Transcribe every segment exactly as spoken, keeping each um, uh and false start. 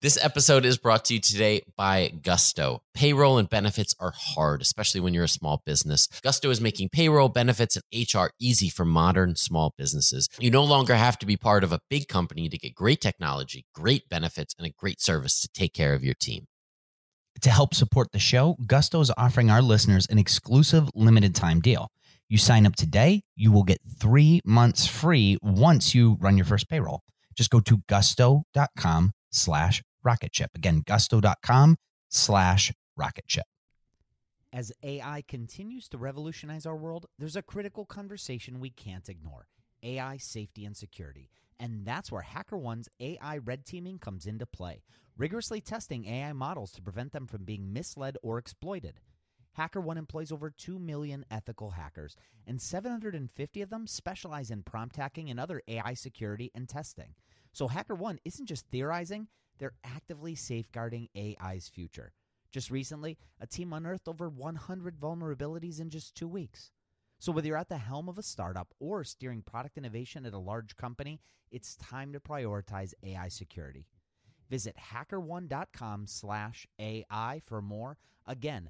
This episode is brought to you today by Gusto. Payroll and benefits are hard, especially when you're a small business. Gusto is making payroll, benefits, and H R easy for modern small businesses. You no longer have to be part of a big company to get great technology, great benefits, and a great service to take care of your team. To help support the show, Gusto is offering our listeners an exclusive limited time deal. You sign up today, you will get three months free once you run your first payroll. Just go to gusto.com slash rocket ship. Again, gusto.com slash rocket ship. As A I continues to revolutionize our world, there's a critical conversation we can't ignore: A I safety and security. And that's where HackerOne's A I red teaming comes into play, rigorously testing A I models to prevent them from being misled or exploited. HackerOne employs over two million ethical hackers, and seven hundred fifty of them specialize in prompt hacking and other A I security and testing. So HackerOne isn't just theorizing, they're actively safeguarding A I's future. Just recently, a team unearthed over one hundred vulnerabilities in just two weeks. So whether you're at the helm of a startup or steering product innovation at a large company, it's time to prioritize A I security. Visit hackerone.com slash AI for more. Again,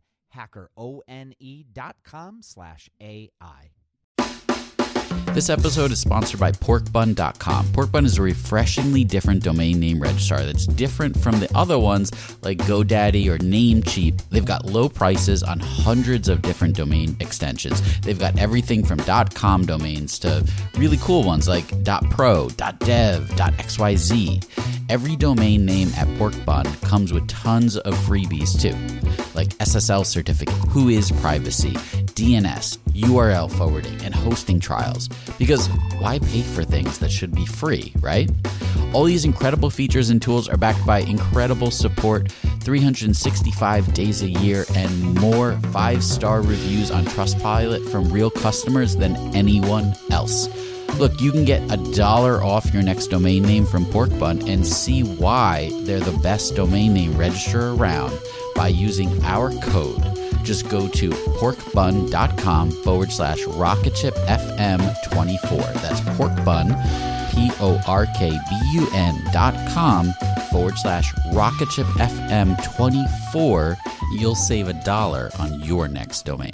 hackerone.com slash AI. This episode is sponsored by pork bun dot com. Porkbun is a refreshingly different domain name registrar that's different from the other ones like GoDaddy or Namecheap. They've got low prices on hundreds of different domain extensions. They've got everything from .com domains to really cool ones like .pro, .dev, .xyz. Every domain name at Porkbun comes with tons of freebies too, like S S L certificate, Whois privacy, D N S, U R L forwarding, and hosting trials. Because why pay for things that should be free, right? All these incredible features and tools are backed by incredible support, three hundred sixty-five days a year, and more five-star reviews on Trustpilot from real customers than anyone else. Look, you can get a dollar off your next domain name from Porkbun and see why they're the best domain name registrar around by using our code. Just go to porkbun.com forward slash rocketshipfm24. That's porkbun, P-O-R-K-B-U-N dot com forward slash rocketshipfm24. You'll save a dollar on your next domain.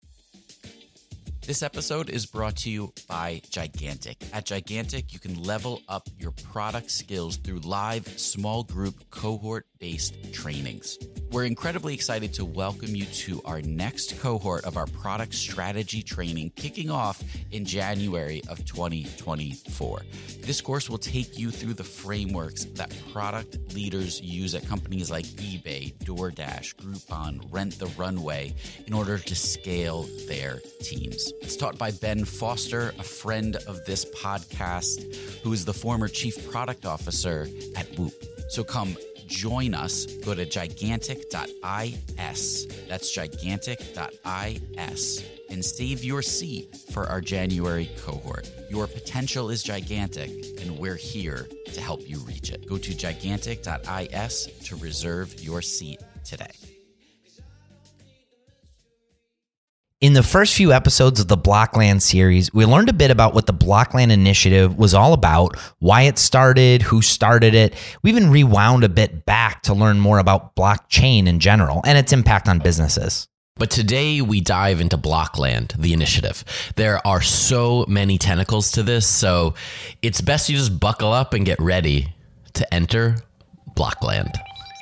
This episode is brought to you by Gigantic. At Gigantic, you can level up your product skills through live, small group, cohort-based trainings. We're incredibly excited to welcome you to our next cohort of our product strategy training, kicking off in January of twenty twenty-four. This course will take you through the frameworks that product leaders use at companies like eBay, DoorDash, Groupon, Rent the Runway in order to scale their teams. It's taught by Ben Foster, a friend of this podcast, who is the former chief product officer at Whoop. So come join us. Go to gigantic dot is. That's gigantic dot is and save your seat for our January cohort. Your potential is gigantic, and we're here to help you reach it. Go to gigantic dot is to reserve your seat today. In the first few episodes of the Blockland series, we learned a bit about what the Blockland Initiative was all about, why it started, who started it. We even rewound a bit back to learn more about blockchain in general and its impact on businesses. But today we dive into Blockland, the initiative. There are so many tentacles to this, so it's best you just buckle up and get ready to enter Blockland.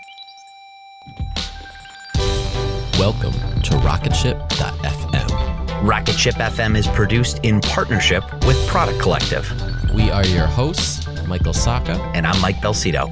Welcome to rocketship dot f m. Rocketship F M is produced in partnership with Product Collective. We are your hosts, Michael Sacca. And I'm Mike Belcito.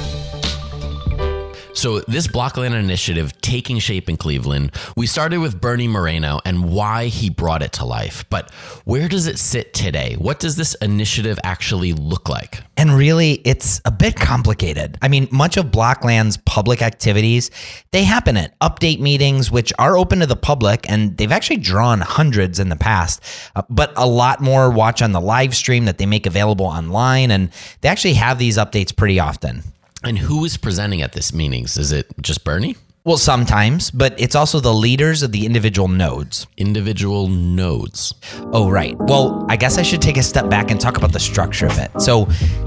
So this Blockland initiative taking shape in Cleveland, we started with Bernie Moreno and why he brought it to life. But where does it sit today? What does this initiative actually look like? And really, it's a bit complicated. I mean, much of Blockland's public activities, they happen at update meetings, which are open to the public, and they've actually drawn hundreds in the past. Uh, but a lot more watch on the live stream that they make available online, and they actually have these updates pretty often. And who is presenting at this meetings? Is it just Bernie? Well, sometimes, but it's also the leaders of the individual nodes. Individual nodes. Oh, right. Well, I guess I should take a step back and talk about the structure of it. So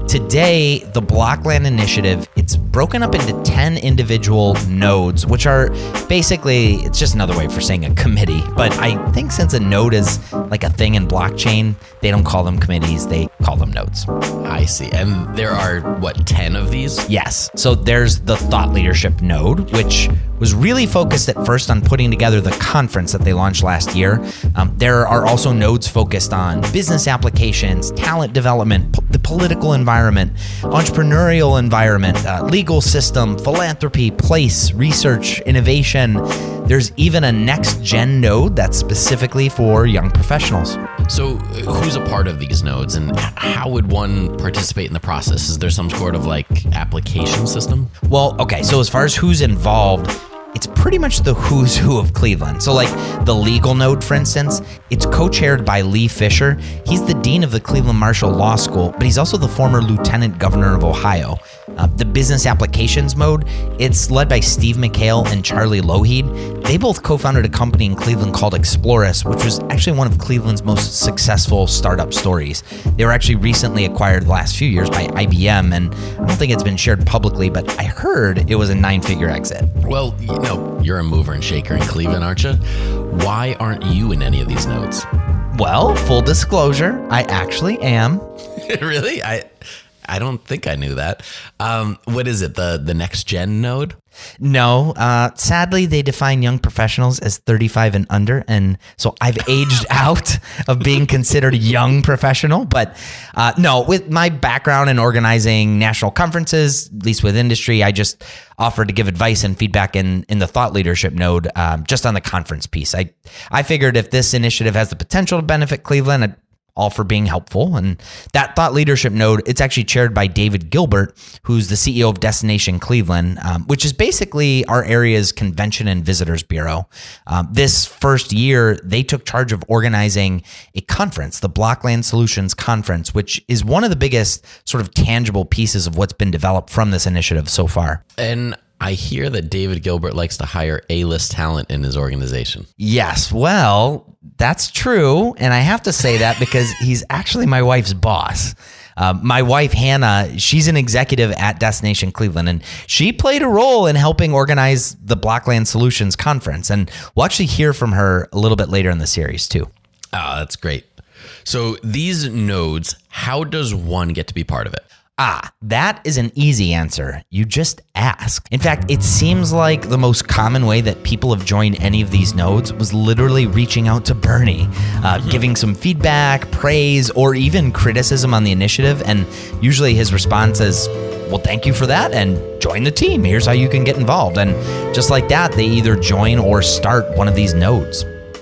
Today, the Blockland Initiative, it's broken up into ten individual nodes, which are basically, it's just another way for saying a committee. But I think since a node is like a thing in blockchain, they don't call them committees, they call them nodes. I see. And there are, what, ten of these? Yes. So there's the Thought Leadership node, which was really focused at first on putting together the conference that they launched last year. Um, there are also nodes focused on business applications, talent development, po- the political environment, entrepreneurial environment, uh, legal system, philanthropy, place, research, innovation. There's even a next gen node that's specifically for young professionals. So who's a part of these nodes, and how would one participate in the process? Is there some sort of like application system? Well, okay, so as far as who's involved, it's pretty much the who's who of Cleveland. So like the legal node, for instance, it's co-chaired by Lee Fisher. He's the dean of the Cleveland Marshall Law School, but he's also the former lieutenant governor of Ohio. Uh, the business applications mode, it's led by Steve McHale and Charlie Lougheed. They both co-founded a company in Cleveland called Explorus, which was actually one of Cleveland's most successful startup stories. They were actually recently acquired the last few years by I B M, and I don't think it's been shared publicly, but I heard it was a nine-figure exit. Well, you know, you're a mover and shaker in Cleveland, aren't you? Why aren't you in any of these nodes? Well, full disclosure, I actually am. Really? I I don't think I knew that. Um, what is it, the, the next gen node? No, uh, sadly, they define young professionals as thirty-five and under, and so I've aged out of being considered a young professional. But uh, no, with my background in organizing national conferences, at least with industry, I just offered to give advice and feedback in, in the thought leadership node, um, just on the conference piece. I, I figured if this initiative has the potential to benefit Cleveland, I'd all for being helpful. And that thought leadership node, it's actually chaired by David Gilbert, who's the C E O of Destination Cleveland, um, which is basically our area's convention and visitors bureau. Um, this first year, they took charge of organizing a conference, the Blockland Solutions Conference, which is one of the biggest sort of tangible pieces of what's been developed from this initiative so far. And I hear that David Gilbert likes to hire A-list talent in his organization. Yes, well, that's true. And I have to say that because he's actually my wife's boss. Um, my wife, Hannah, she's an executive at Destination Cleveland, and she played a role in helping organize the Blockland Solutions Conference. And we'll actually hear from her a little bit later in the series, too. Oh, that's great. So these nodes, how does one get to be part of it? Ah, that is an easy answer. You just ask. In fact, it seems like the most common way that people have joined any of these nodes was literally reaching out to Bernie, uh, giving some feedback, praise, or even criticism on the initiative. And usually his response is, well, thank you for that, and join the team. Here's how you can get involved. And just like that, they either join or start one of these nodes.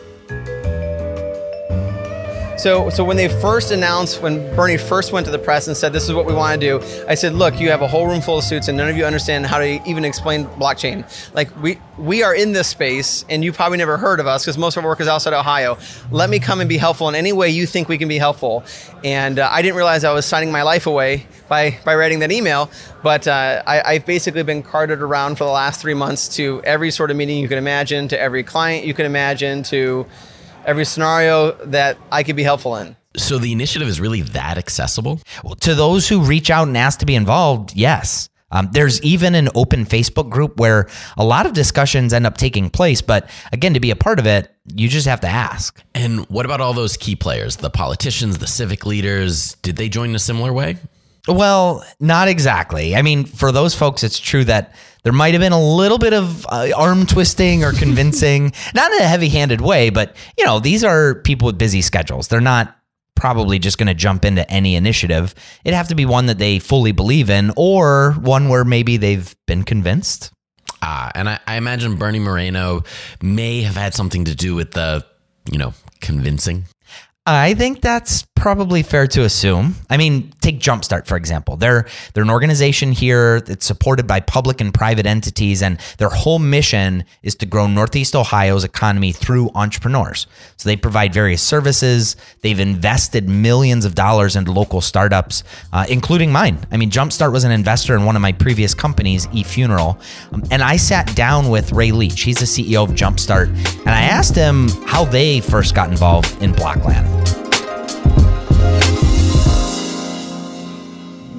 So, so when they first announced, when Bernie first went to the press and said, this is what we want to do, I said, look, you have a whole room full of suits and none of you understand how to even explain blockchain. Like, we we are in this space and you probably never heard of us because most of our work is outside Ohio. Let me come and be helpful in any way you think we can be helpful. And uh, I didn't realize I was signing my life away by, by writing that email, but uh, I, I've basically been carted around for the last three months to every sort of meeting you can imagine, to every client you can imagine, to every scenario that I could be helpful in. So the initiative is really that accessible? Well, to those who reach out and ask to be involved, yes. Um, there's even an open Facebook group where a lot of discussions end up taking place. But again, to be a part of it, you just have to ask. And what about all those key players, the politicians, the civic leaders? Did they join in a similar way? Well, not exactly. I mean, for those folks, it's true that there might have been a little bit of uh, arm twisting or convincing, not in a heavy-handed way, but, you know, these are people with busy schedules. They're not probably just going to jump into any initiative. It'd have to be one that they fully believe in, or one where maybe they've been convinced. Ah, and I, I imagine Bernie Moreno may have had something to do with the, you know, convincing. I think that's probably fair to assume. I mean, take Jumpstart, for example. They're they're an organization here that's supported by public and private entities, and their whole mission is to grow Northeast Ohio's economy through entrepreneurs. So they provide various services. They've invested millions of dollars into local startups, uh, including mine. I mean, Jumpstart was an investor in one of my previous companies, eFuneral, um, and I sat down with Ray Leach. He's the C E O of Jumpstart, and I asked him how they first got involved in Blockland.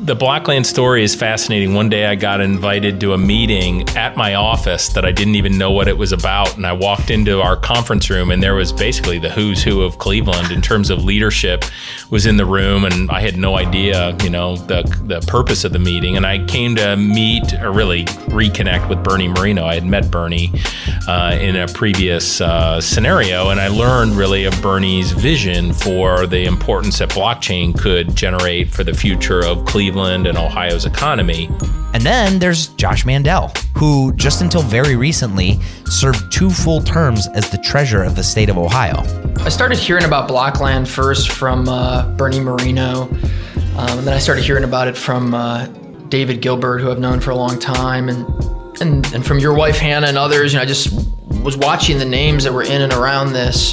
The Blockland story is fascinating. One day I got invited to a meeting at my office that I didn't even know what it was about. And I walked into our conference room and there was basically the who's who of Cleveland in terms of leadership was in the room. And I had no idea, you know, the the purpose of the meeting. And I came to meet or really reconnect with Bernie Moreno. I had met Bernie uh, in a previous uh, scenario. And I learned really of Bernie's vision for the importance that blockchain could generate for the future of Cleveland and Ohio's economy. And then there's Josh Mandel, who just until very recently served two full terms as the treasurer of the state of Ohio. I started hearing about Blockland first from uh, Bernie Moreno, um, and then I started hearing about it from uh, David Gilbert, who I've known for a long time, and, and and from your wife Hannah and others. You know, I just was watching the names that were in and around this,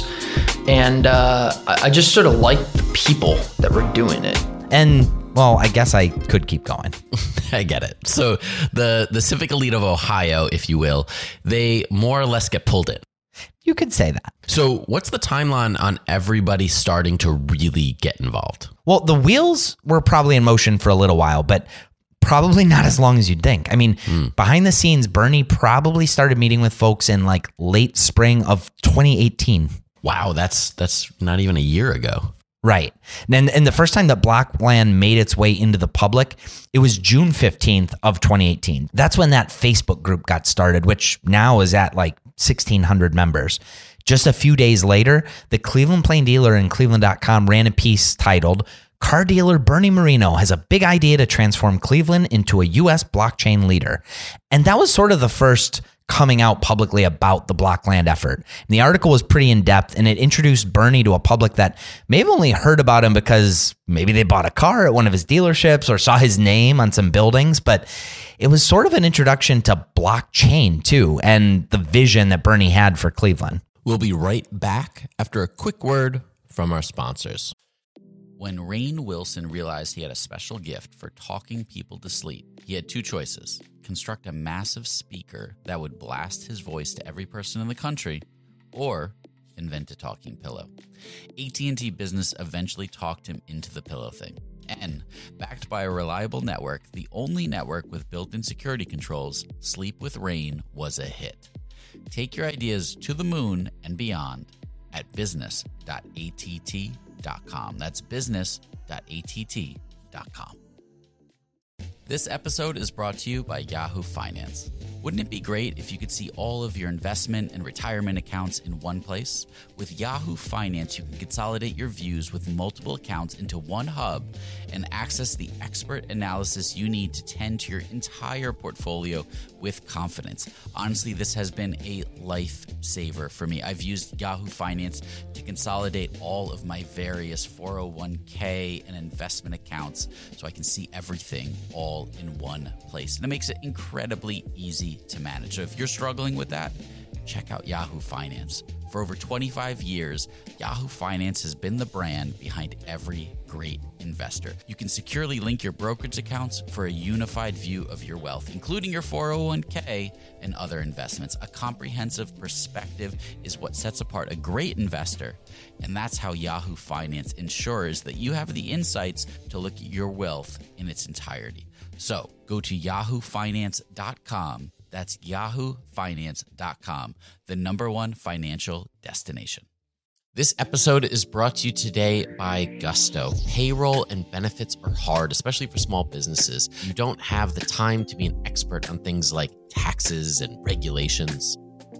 and uh, I, I just sort of liked the people that were doing it. And well, I guess I could keep going. I get it. So the, the civic elite of Ohio, if you will, they more or less get pulled in. You could say that. So what's the timeline on everybody starting to really get involved? Well, the wheels were probably in motion for a little while, but probably not as long as you'd think. I mean, mm. behind the scenes, Bernie probably started meeting with folks in like late spring of twenty eighteen. Wow, that's that's not even a year ago. Right. And, and the first time that Blockland made its way into the public, it was June fifteenth of twenty eighteen. That's when that Facebook group got started, which now is at like sixteen hundred members. Just a few days later, the Cleveland Plain Dealer and Cleveland dot com ran a piece titled, "Car Dealer Bernie Moreno has a big idea to transform Cleveland into a U S blockchain leader." And that was sort of the first coming out publicly about the Blockland effort. And the article was pretty in-depth, and it introduced Bernie to a public that may have only heard about him because maybe they bought a car at one of his dealerships or saw his name on some buildings, but it was sort of an introduction to blockchain too, and the vision that Bernie had for Cleveland. We'll be right back after a quick word from our sponsors. When Rainn Wilson realized he had a special gift for talking people to sleep, he had two choices: construct a massive speaker that would blast his voice to every person in the country, or invent a talking pillow. A T and T Business eventually talked him into the pillow thing. And, backed by a reliable network, the only network with built-in security controls, Sleep with Rainn was a hit. Take your ideas to the moon and beyond at business dot A T T dot com. That's business dot A T T dot com. This episode is brought to you by Yahoo Finance. Wouldn't it be great if you could see all of your investment and retirement accounts in one place? With Yahoo Finance, you can consolidate your views with multiple accounts into one hub and access the expert analysis you need to tend to your entire portfolio with confidence. Honestly, this has been a lifesaver for me. I've used Yahoo Finance to consolidate all of my various four oh one k and investment accounts so I can see everything all in one place. And it makes it incredibly easy to manage. So if you're struggling with that, check out Yahoo Finance. For over twenty-five years, Yahoo Finance has been the brand behind every great investor. You can securely link your brokerage accounts for a unified view of your wealth, including your four oh one k and other investments. A comprehensive perspective is what sets apart a great investor, and that's how Yahoo Finance ensures that you have the insights to look at your wealth in its entirety. So go to yahoo finance dot com. That's yahoo finance dot com, the number one financial destination. This episode is brought to you today by Gusto. Payroll and benefits are hard, especially for small businesses. You don't have the time to be an expert on things like taxes and regulations.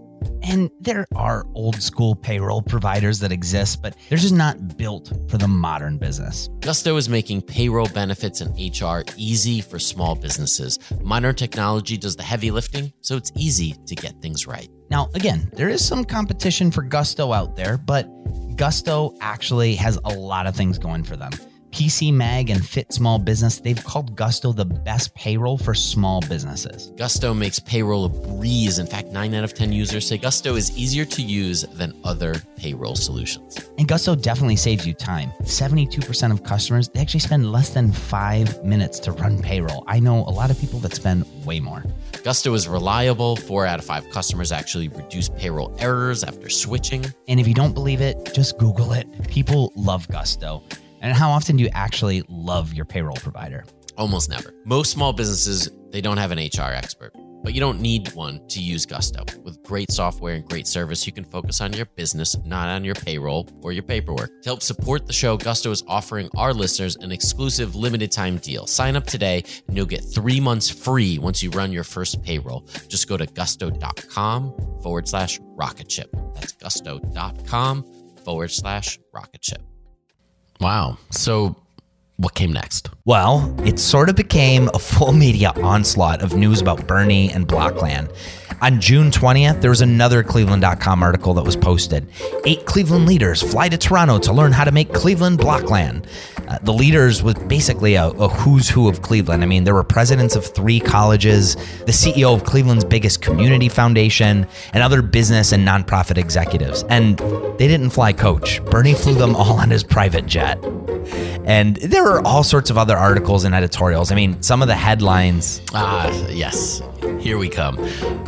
And there are old school payroll providers that exist, but they're just not built for the modern business. Gusto is making payroll, benefits, and H R easy for small businesses. Modern technology does the heavy lifting, so it's easy to get things right. Now, again, there is some competition for Gusto out there, but Gusto actually has a lot of things going for them. P C Mag and Fit Small Business, they've called Gusto the best payroll for small businesses. Gusto makes payroll a breeze. In fact, nine out of ten users say Gusto is easier to use than other payroll solutions. And Gusto definitely saves you time. seventy-two percent of customers, they actually spend less than five minutes to run payroll. I know a lot of people that spend way more. Gusto is reliable. Four out of five customers actually reduce payroll errors after switching. And if you don't believe it, just Google it. People love Gusto. And how often do you actually love your payroll provider? Almost never. Most small businesses, they don't have an H R expert, but you don't need one to use Gusto. With great software and great service, you can focus on your business, not on your payroll or your paperwork. To help support the show, Gusto is offering our listeners an exclusive limited time deal. Sign up today and you'll get three months free once you run your first payroll. Just go to gusto.com forward slash rocket ship. That's gusto.com forward slash rocket ship. Wow. So what came next? Well, it sort of became a full media onslaught of news about Bernie and Blockland. On June twentieth, there was another Cleveland dot com article that was posted. Eight Cleveland leaders fly to Toronto to learn how to make Cleveland Blockland. Uh, the leaders was basically a, a who's who of Cleveland. I mean, there were presidents of three colleges, the C E O of Cleveland's biggest community foundation, and other business and nonprofit executives. And they didn't fly coach. Bernie flew them all on his private jet. And there were all sorts of other articles and editorials. I mean, some of the headlines. Ah, yes. Here we come.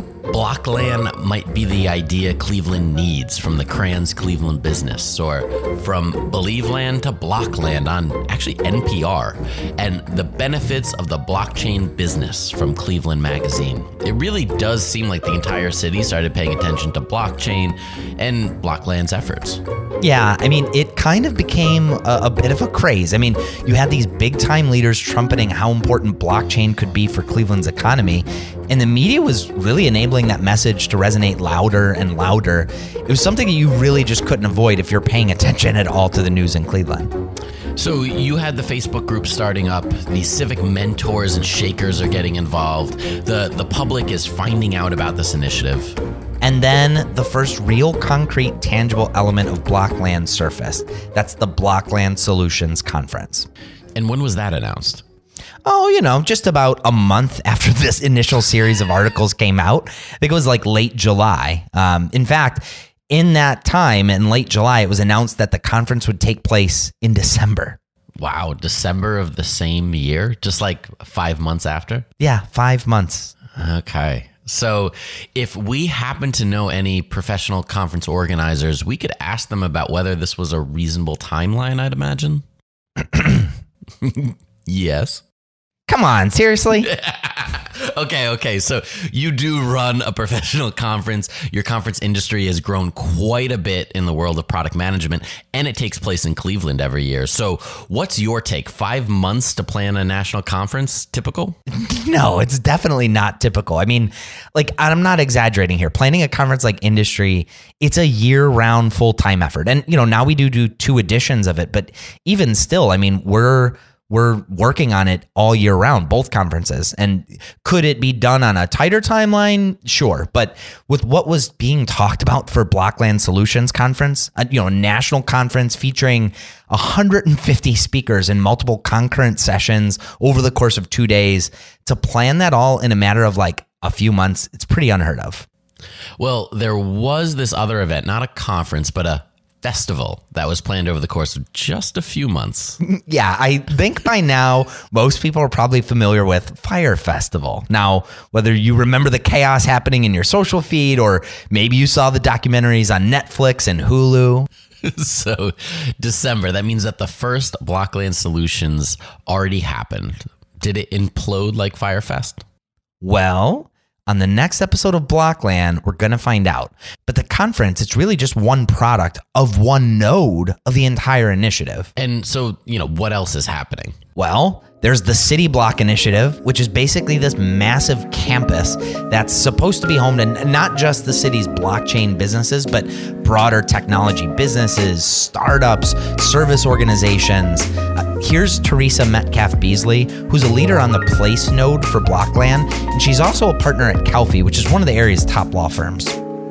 Blockland might be the idea Cleveland needs, from the Kranz Cleveland business, or from Believeland to Blockland on actually N P R, and the benefits of the blockchain business from Cleveland Magazine. It really does seem like the entire city started paying attention to blockchain and Blockland's efforts. Yeah, I mean, it kind of became a, a bit of a craze. I mean, you had these big time leaders trumpeting how important blockchain could be for Cleveland's economy, and the media was really enabling that message to resonate louder and louder. It was something that you really just couldn't avoid if you're paying attention at all to the news in Cleveland. So you had the Facebook group starting up, these civic mentors and shakers are getting involved, the, the public is finding out about this initiative. And then the first real concrete, tangible element of Blockland surfaced. That's the Blockland Solutions Conference. And when was that announced? Oh, you know, just about a month after this initial series of articles came out. I think it was like late July. Um, in fact, in that time, in late July, it was announced that the conference would take place in December. Wow, December of the same year? Just like five months after? Yeah, five months. Okay. So if we happen to know any professional conference organizers, we could ask them about whether this was a reasonable timeline, I'd imagine. Yes. Come on, seriously? Okay, okay. So you do run a professional conference. Your conference industry has grown quite a bit in the world of product management, and it takes place in Cleveland every year. So what's your take? Five months to plan a national conference? Typical? No, it's definitely not typical. I mean, like, I'm not exaggerating here. Planning a conference like industry, it's a year-round full-time effort. And, you know, now we do do two editions of it, but even still, I mean, we're We're working on it all year round, both conferences. And could it be done on a tighter timeline? Sure. But with what was being talked about for Blockland Solutions Conference, a, you know, a national conference featuring one hundred fifty speakers in multiple concurrent sessions over the course of two days, to plan that all in a matter of like a few months, it's pretty unheard of. Well, there was this other event, not a conference, but a festival that was planned over the course of just a few months. Yeah, I think by now most people are probably familiar with Fire Festival. Now, whether you remember the chaos happening in your social feed, or maybe you saw the documentaries on Netflix and Hulu. So December, that means that the first Blockland Solutions already happened. Did it implode like Firefest? Well, on the next episode of Blockland, we're going to find out. But the conference, it's really just one product of one node of the entire initiative. And so, you know, what else is happening? Well, there's the City Block Initiative, which is basically this massive campus that's supposed to be home to not just the city's blockchain businesses, but broader technology businesses, startups, service organizations. Uh, here's Teresa Metcalf Beasley, who's a leader on the Place node for Blockland, and she's also a partner at Calfee, which is one of the area's top law firms.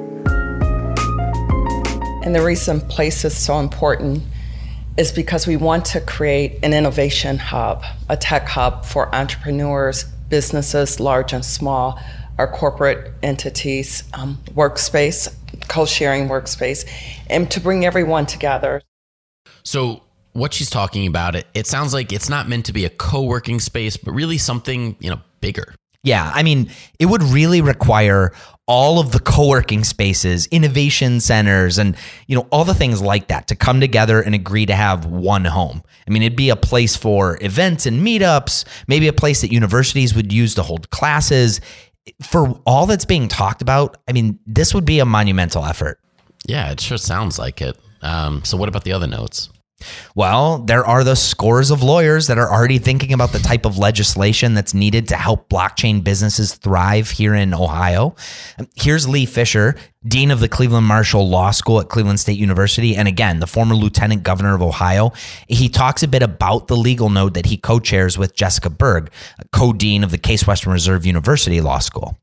And the reason Place is so important is because we want to create an innovation hub, a tech hub for entrepreneurs, businesses, large and small, our corporate entities, um, workspace, co-sharing workspace, and to bring everyone together. So what she's talking about, it, it sounds like it's not meant to be a co-working space, but really something, you know, bigger. Yeah, I mean, it would really require all of the co-working spaces, innovation centers, and you know all the things like that to come together and agree to have one home. I mean, it'd be a place for events and meetups, maybe a place that universities would use to hold classes. For all that's being talked about, I mean, this would be a monumental effort. Yeah, it sure sounds like it. Um, so what about the other notes? Well, there are the scores of lawyers that are already thinking about the type of legislation that's needed to help blockchain businesses thrive here in Ohio. Here's Lee Fisher, Dean of the Cleveland Marshall Law School at Cleveland State University, and again, the former Lieutenant Governor of Ohio. He talks a bit about the legal node that he co-chairs with Jessica Berg, co-dean of the Case Western Reserve University Law School.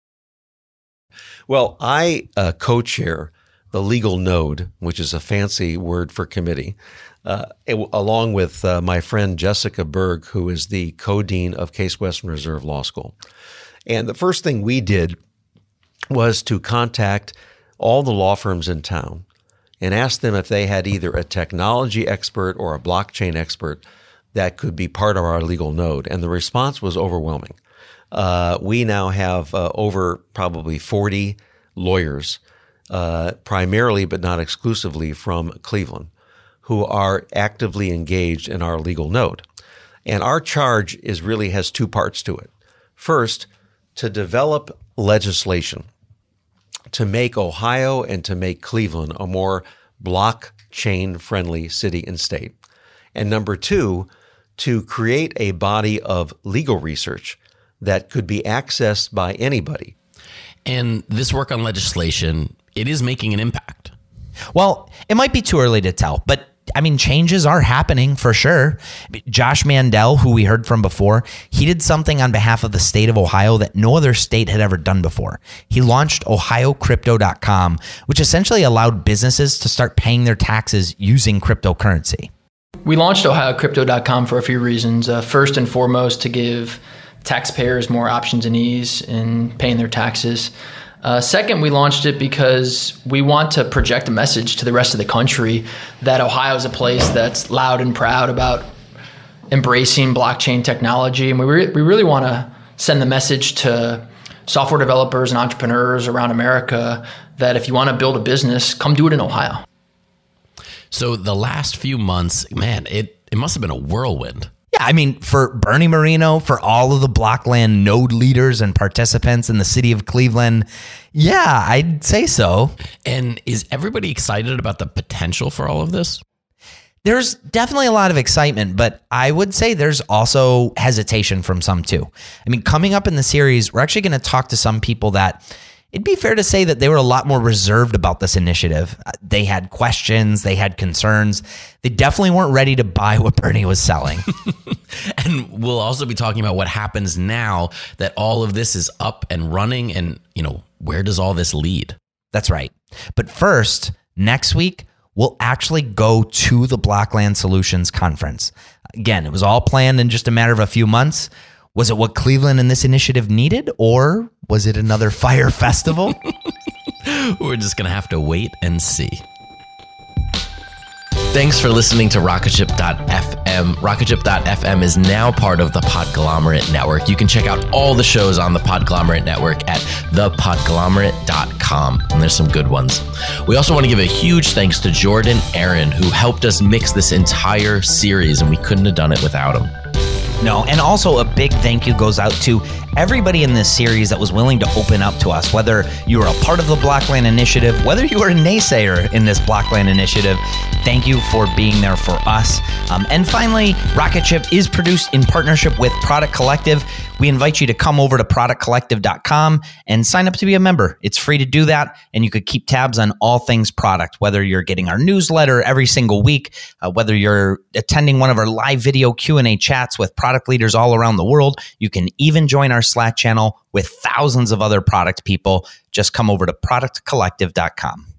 Well, I uh, co-chair the legal node, which is a fancy word for committee, uh, it, along with uh, my friend Jessica Berg, who is the co-dean of Case Western Reserve Law School. And the first thing we did was to contact all the law firms in town and ask them if they had either a technology expert or a blockchain expert that could be part of our legal node. And the response was overwhelming. Uh, we now have uh, over probably forty lawyers, Uh, primarily but not exclusively from Cleveland, who are actively engaged in our legal node. And our charge is really has two parts to it. First, to develop legislation to make Ohio and to make Cleveland a more blockchain-friendly city and state. And number two, to create a body of legal research that could be accessed by anybody. And this work on legislation, it is making an impact. Well, it might be too early to tell, but I mean, changes are happening for sure. Josh Mandel, who we heard from before, he did something on behalf of the state of Ohio that no other state had ever done before. He launched Ohio Crypto dot com, which essentially allowed businesses to start paying their taxes using cryptocurrency. We launched Ohio Crypto dot com for a few reasons. Uh, first and foremost, to give taxpayers more options and ease in paying their taxes. Uh, second, we launched it because we want to project a message to the rest of the country that Ohio is a place that's loud and proud about embracing blockchain technology. And we, re- we really want to send the message to software developers and entrepreneurs around America that if you want to build a business, come do it in Ohio. So the last few months, man, it, it must have been a whirlwind. Yeah, I mean, for Bernie Moreno, for all of the Blockland node leaders and participants in the city of Cleveland, yeah, I'd say so. And is everybody excited about the potential for all of this? There's definitely a lot of excitement, but I would say there's also hesitation from some too. I mean, coming up in the series, we're actually going to talk to some people that it'd be fair to say that they were a lot more reserved about this initiative. They had questions, they had concerns. They definitely weren't ready to buy what Bernie was selling. And we'll also be talking about what happens now that all of this is up and running, and, you know, where does all this lead? That's right. But first, next week, we'll actually go to the Blockland Solutions Conference. Again, it was all planned in just a matter of a few months. Was it what Cleveland and this initiative needed, or was it another fire festival? We're just going to have to wait and see. Thanks for listening to Rocketship dot f m. Rocketship dot f m is now part of the Podglomerate Network. You can check out all the shows on the Podglomerate Network at the podglomerate dot com, and there's some good ones. We also want to give a huge thanks to Jordan Aaron, who helped us mix this entire series, and we couldn't have done it without him. No, and also a big thank you goes out to everybody in this series that was willing to open up to us, whether you were a part of the Blockland Initiative, whether you were a naysayer in this Blockland Initiative. Thank you for being there for us. Um, and finally, Rocketship is produced in partnership with Product Collective. We invite you to come over to product collective dot com and sign up to be a member. It's free to do that, and you could keep tabs on all things product, whether you're getting our newsletter every single week, uh, whether you're attending one of our live video Q and A chats with product leaders all around the world. You can even join our Slack channel with thousands of other product people. Just come over to product collective dot com.